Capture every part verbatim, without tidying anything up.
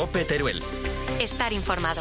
COPE Teruel. Estar informado.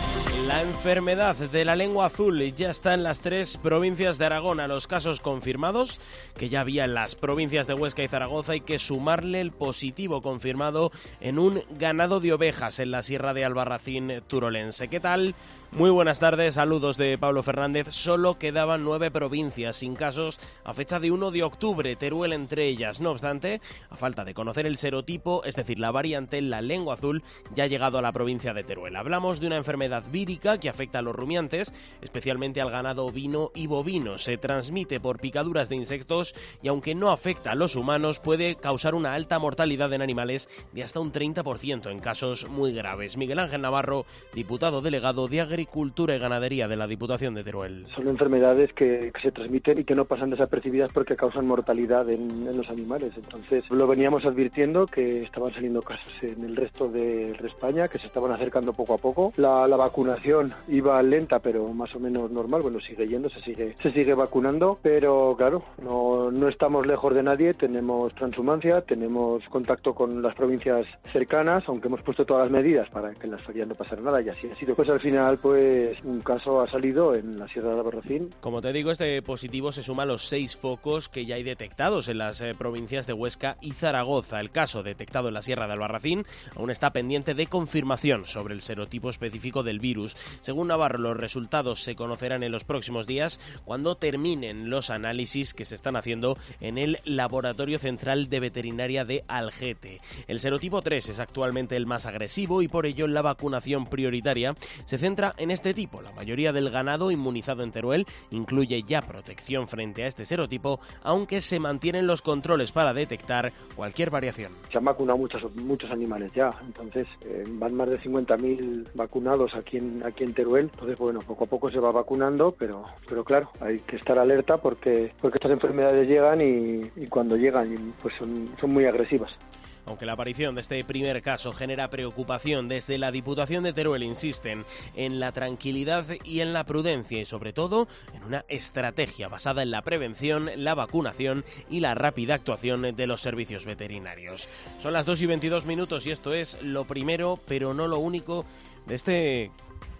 La enfermedad de la lengua azul ya está en las tres provincias de Aragón. A los casos confirmados, que ya había en las provincias de Huesca y Zaragoza, hay que sumarle el positivo confirmado en un ganado de ovejas en la Sierra de Albarracín turolense. ¿Qué tal? Muy buenas tardes, saludos de Pablo Fernández. Solo quedaban nueve provincias sin casos a fecha de uno de octubre, Teruel entre ellas. No obstante, a falta de conocer el serotipo, es decir, la variante en la lengua azul, ya ha llegado a la provincia de Teruel. Hablamos de una enfermedad vírica que afecta a los rumiantes, especialmente al ganado ovino y bovino. Se transmite por picaduras de insectos y, aunque no afecta a los humanos, puede causar una alta mortalidad en animales de hasta un treinta por ciento en casos muy graves. Miguel Ángel Navarro, diputado delegado de Agricultura y Ganadería de la Diputación de Teruel. Son enfermedades que, que se transmiten y que no pasan desapercibidas porque causan mortalidad en, en los animales. Entonces lo veníamos advirtiendo, que estaban saliendo casos en el resto de España, que se estaban acercando poco a poco. La, la vacunación iba lenta, pero más o menos normal. Bueno, sigue yendo, se sigue se sigue vacunando, pero claro, no, no estamos lejos de nadie. Tenemos transhumancia, tenemos contacto con las provincias cercanas, aunque hemos puesto todas las medidas para que en las ferias no pasara nada, y así ha sido. Pues al final, pues un caso ha salido en la Sierra de Albarracín. Como te digo, este positivo se suma a los seis focos que ya hay detectados en las eh, provincias de Huesca y Zaragoza. El caso detectado en la Sierra de Albarracín aún está pendiente de confirmación sobre el serotipo específico del virus. Según Navarro, los resultados se conocerán en los próximos días cuando terminen los análisis que se están haciendo en el Laboratorio Central de Veterinaria de Algete. El serotipo tres es actualmente el más agresivo y por ello la vacunación prioritaria se centra en este tipo. La mayoría del ganado inmunizado en Teruel incluye ya protección frente a este serotipo, aunque se mantienen los controles para detectar cualquier variación. Se han vacunado muchos, muchos animales ya, entonces eh, van más de cincuenta mil vacunados aquí en, aquí en Teruel. Entonces, bueno, poco a poco se va vacunando, pero pero claro, hay que estar alerta porque porque estas enfermedades llegan y, y cuando llegan pues son, son muy agresivas. Aunque la aparición de este primer caso genera preocupación, desde la Diputación de Teruel insisten en la tranquilidad y en la prudencia y sobre todo en una estrategia basada en la prevención, la vacunación y la rápida actuación de los servicios veterinarios. Son las dos y veintidós minutos y esto es lo primero, pero no lo único de este...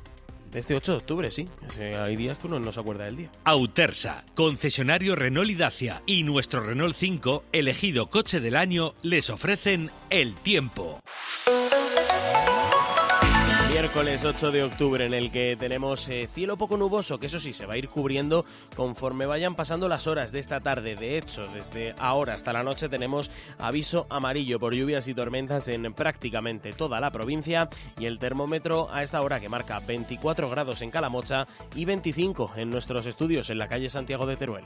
De este ocho de octubre, sí. Hay días que uno no se acuerda del día. Autersa, concesionario Renault y Dacia y nuestro Renault cinco, elegido coche del año, les ofrecen el tiempo. Miércoles ocho de octubre, en el que tenemos eh, cielo poco nuboso, que eso sí, se va a ir cubriendo conforme vayan pasando las horas de esta tarde. De hecho, desde ahora hasta la noche tenemos aviso amarillo por lluvias y tormentas en prácticamente toda la provincia, y el termómetro a esta hora que marca veinticuatro grados en Calamocha y veinticinco en nuestros estudios en la calle Santiago de Teruel.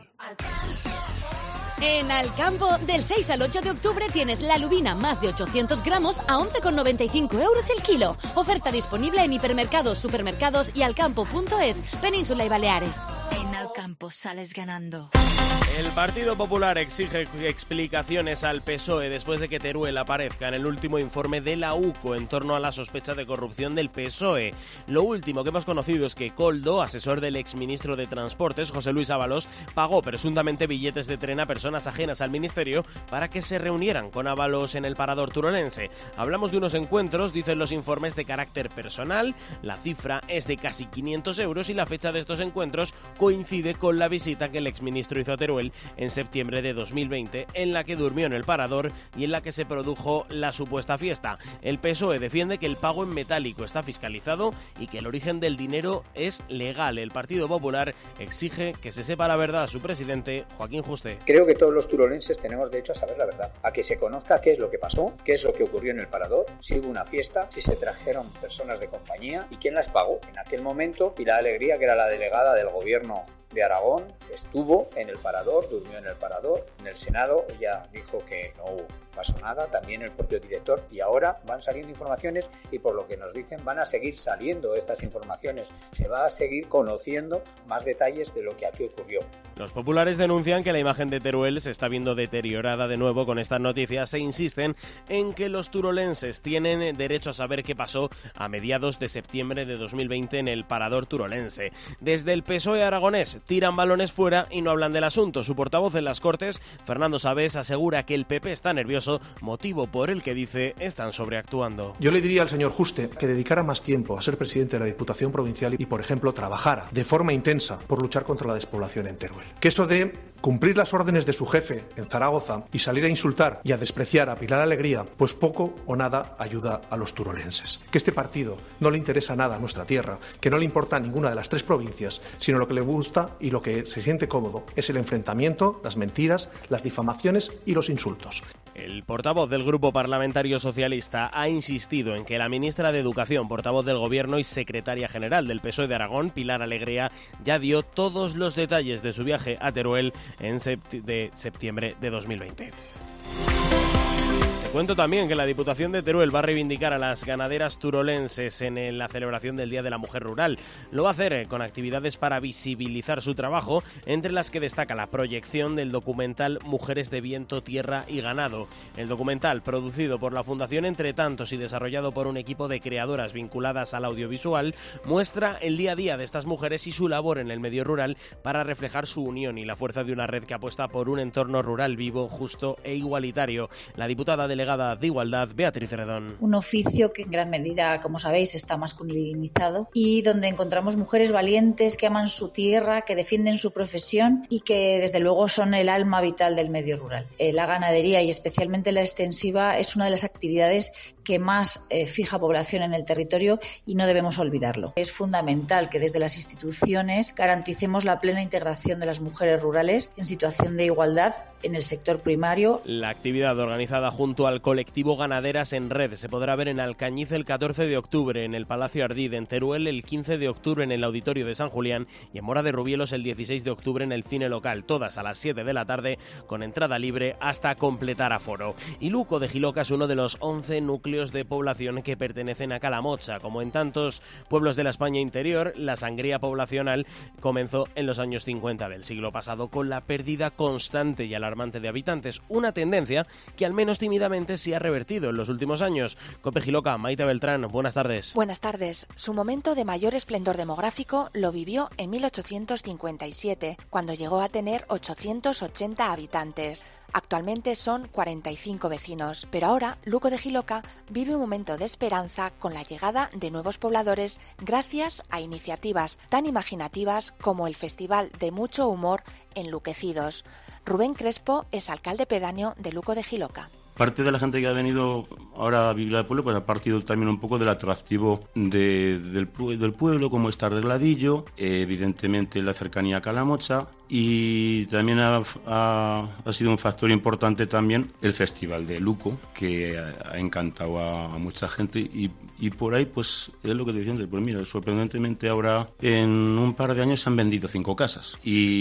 En Alcampo, del seis al ocho de octubre tienes la lubina más de ochocientos gramos a once con noventa y cinco euros el kilo. Oferta disponible en hipermercados, supermercados y alcampo punto es, Península y Baleares. En Alcampo sales ganando. El Partido Popular exige explicaciones al P S O E después de que Teruel aparezca en el último informe de la U C O en torno a la sospecha de corrupción del P S O E. Lo último que hemos conocido es que Koldo, asesor del exministro de Transportes, José Luis Ábalos, pagó presuntamente billetes de tren a personas ajenas al ministerio para que se reunieran con Ábalos en el parador turolense. Hablamos de unos encuentros, dicen los informes, de carácter personal. La cifra es de casi quinientos euros y la fecha de estos encuentros coincide con la visita que el exministro hizo a Teruel en septiembre de dos mil veinte, en la que durmió en el parador y en la que se produjo la supuesta fiesta. El P S O E defiende que el pago en metálico está fiscalizado y que el origen del dinero es legal. El Partido Popular exige que se sepa la verdad a su presidente, Joaquín Juste. Creo que todos los turolenses tenemos derecho a saber la verdad, a que se conozca qué es lo que pasó, qué es lo que ocurrió en el parador, si hubo una fiesta, si se trajeron personas de compañía y quién las pagó. En aquel momento, Pilar Alegría, que era la delegada del gobierno de Aragón, estuvo en el parador, durmió en el parador. En el Senado ella dijo que no pasó nada, también el propio director, y ahora van saliendo informaciones y por lo que nos dicen van a seguir saliendo estas informaciones, se va a seguir conociendo más detalles de lo que aquí ocurrió. Los populares denuncian que la imagen de Teruel se está viendo deteriorada de nuevo con estas noticias e insisten en que los turolenses tienen derecho a saber qué pasó a mediados de septiembre de dos mil veinte en el parador turolense. Desde el P S O E aragonés tiran balones fuera y no hablan del asunto. Su portavoz en las Cortes, Fernando Sabés, asegura que el P P está nervioso, motivo por el que dice están sobreactuando. Yo le diría al señor Juste que dedicara más tiempo a ser presidente de la Diputación Provincial y, por ejemplo, trabajara de forma intensa por luchar contra la despoblación en Teruel. Que eso de cumplir las órdenes de su jefe en Zaragoza y salir a insultar y a despreciar a Pilar Alegría, pues poco o nada ayuda a los turolenses. Que este partido no le interesa nada a nuestra tierra, que no le importa a ninguna de las tres provincias, sino lo que le gusta y lo que se siente cómodo es el enfrentamiento, las mentiras, las difamaciones y los insultos. El portavoz del Grupo Parlamentario Socialista ha insistido en que la ministra de Educación, portavoz del Gobierno y secretaria general del P S O E de Aragón, Pilar Alegría, ya dio todos los detalles de su viaje a Teruel en sept- de septiembre de dos mil veinte. Cuento también que la Diputación de Teruel va a reivindicar a las ganaderas turolenses en la celebración del Día de la Mujer Rural. Lo va a hacer con actividades para visibilizar su trabajo, entre las que destaca la proyección del documental Mujeres de Viento, Tierra y Ganado. El documental, producido por la Fundación Entre Tantos y desarrollado por un equipo de creadoras vinculadas al audiovisual, muestra el día a día de estas mujeres y su labor en el medio rural para reflejar su unión y la fuerza de una red que apuesta por un entorno rural vivo, justo e igualitario. La diputada delegada de Igualdad, Beatriz Redón. Un oficio que en gran medida, como sabéis, está masculinizado y donde encontramos mujeres valientes que aman su tierra, que defienden su profesión y que desde luego son el alma vital del medio rural. Eh, la ganadería y especialmente la extensiva es una de las actividades que más eh, fija población en el territorio y no debemos olvidarlo. Es fundamental que desde las instituciones garanticemos la plena integración de las mujeres rurales en situación de igualdad en el sector primario. La actividad organizada junto al colectivo Ganaderas en Red se podrá ver en Alcañiz el catorce de octubre, en el Palacio Ardid, en Teruel el quince de octubre en el Auditorio de San Julián y en Mora de Rubielos el dieciséis de octubre en el Cine Local, todas a las siete de la tarde con entrada libre hasta completar aforo. Y Luco de Jiloca es uno de los once núcleos de población que pertenecen a Calamocha. Como en tantos pueblos de la España interior, la sangría poblacional comenzó en los años cincuenta del siglo pasado con la pérdida constante y alarmante de habitantes, una tendencia que al menos tímidamente se ha revertido en los últimos años. Cope Jiloca, Maite Beltrán, buenas tardes. Buenas tardes. Su momento de mayor esplendor demográfico lo vivió en mil ochocientos cincuenta y siete, cuando llegó a tener ochocientos ochenta habitantes. Actualmente son cuarenta y cinco vecinos, pero ahora Luco de Jiloca vive un momento de esperanza con la llegada de nuevos pobladores gracias a iniciativas tan imaginativas como el Festival de Mucho Humor Enluquecidos. Rubén Crespo es alcalde pedáneo de Luco de Jiloca. Parte de la gente que ha venido ahora a vivir al pueblo pues ha partido también un poco del atractivo de, del, del pueblo, como está arregladillo, eh, evidentemente la cercanía a Calamocha, y también ha, ha, ha sido un factor importante también el Festival de Luco, que ha, ha encantado a, a mucha gente, y, y por ahí pues es lo que te decía antes, pues mira, sorprendentemente ahora en un par de años se han vendido cinco casas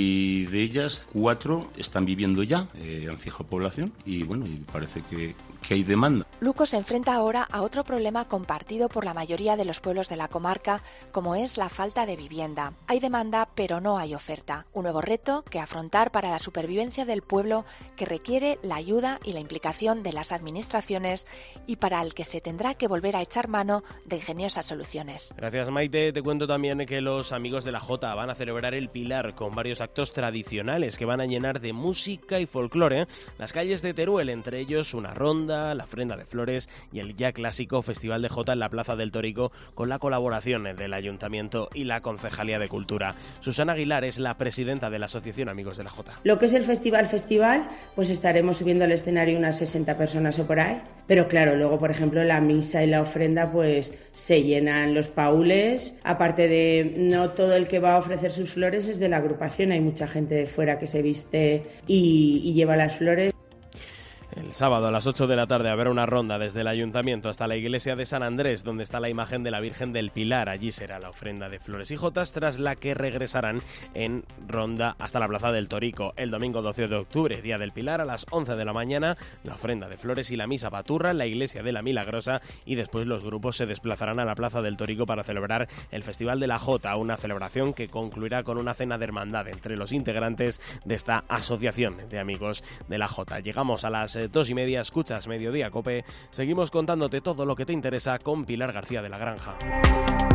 y de ellas cuatro están viviendo ya, eh, han fijado población y bueno, y parece que, que hay demanda. Luco se enfrenta ahora a otro problema compartido por la mayoría de los pueblos de la comarca, como es la falta de vivienda. Hay demanda, pero no hay oferta. Un nuevo reto que afrontar para la supervivencia del pueblo, que requiere la ayuda y la implicación de las administraciones y para el que se tendrá que volver a echar mano de ingeniosas soluciones. Gracias, Maite. Te cuento también que los amigos de la Jota van a celebrar el Pilar con varios actos tradicionales que van a llenar de música y folclore las calles de Teruel, entre ellos una ronda, la ofrenda de flores y el ya clásico Festival de Jota en la Plaza del Torico, con la colaboración del Ayuntamiento y la Concejalía de Cultura. Susana Aguilar es la presidenta de la Asociación Amigos de la Jota. Lo que es el Festival Festival, pues estaremos subiendo al escenario unas sesenta personas o por ahí, pero claro, luego por ejemplo la misa y la ofrenda pues se llenan los paules, aparte de no todo el que va a ofrecer sus flores es de la agrupación, hay mucha gente de fuera que se viste y, y lleva las flores. El sábado a las ocho de la tarde habrá una ronda desde el Ayuntamiento hasta la iglesia de San Andrés, donde está la imagen de la Virgen del Pilar. Allí será la ofrenda de flores y jotas, tras la que regresarán en ronda hasta la Plaza del Torico. El domingo doce de octubre, Día del Pilar, a las once de la mañana, la ofrenda de flores y la misa paturra en la iglesia de la Milagrosa, y después los grupos se desplazarán a la Plaza del Torico para celebrar el Festival de la Jota, una celebración que concluirá con una cena de hermandad entre los integrantes de esta asociación de amigos de la Jota. Llegamos a las dos y media, escuchas Mediodía Cope, seguimos contándote todo lo que te interesa con Pilar García de la Granja.